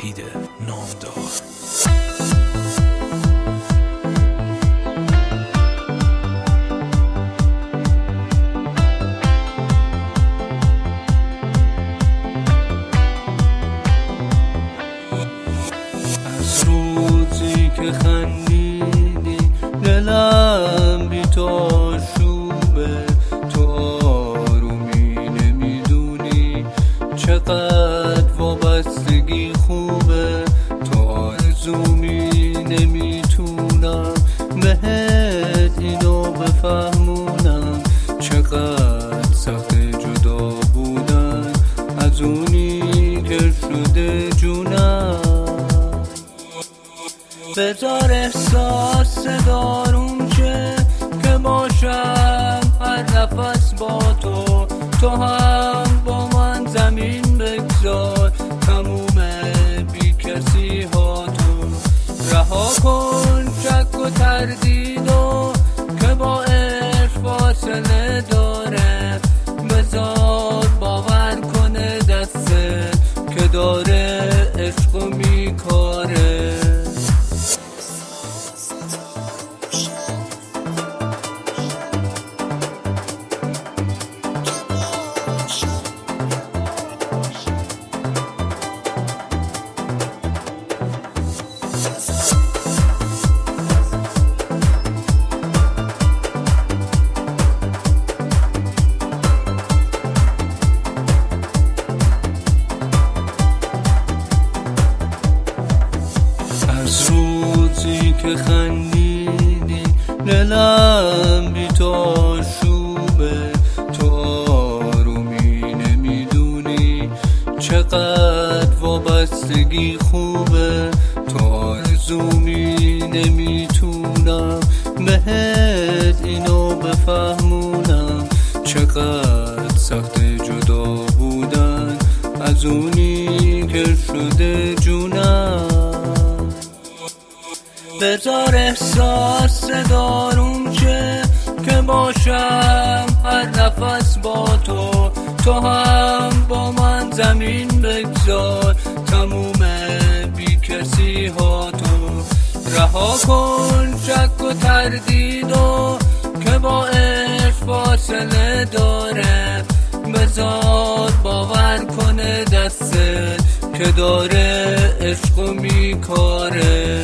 وحید نامدار. از روزی که خندیدی دلم بی تو آشوبه، تو آرومی نمیدونی چقدر وابستگی خوبه، تو آرزومی نمیتونم بهت اینو بفهمونم، چقدر سخت جدا بودن از اونی که شده جونم. بذار احساس دارون شه که باشم هر نفس با تو، تو هم با من زمین بگذار تموم بی کسی ها تو، رها کن شک و تردیدو که با عشق فاصله داره، بذار باور کنه دسته که داره عشقو میکاره. از روزی که خندیدی دلم بی تو آشوبه، تو آرومی نمیدونی چقدر وابستگی خوبه، تو آرزومی نمیتونم بهت اینو بفهمونم، چقدر سخت جدا بودن از اونی که شده جونم. بذار احساس دارون شه که باشم هر نفس با تو، تو هم با من زمین بگذار تموم بی کسی ها تو، رها کن شک و تردیدو که با عشق فاصله داره، بذار باور کنه دسته که داره عشقو میکاره.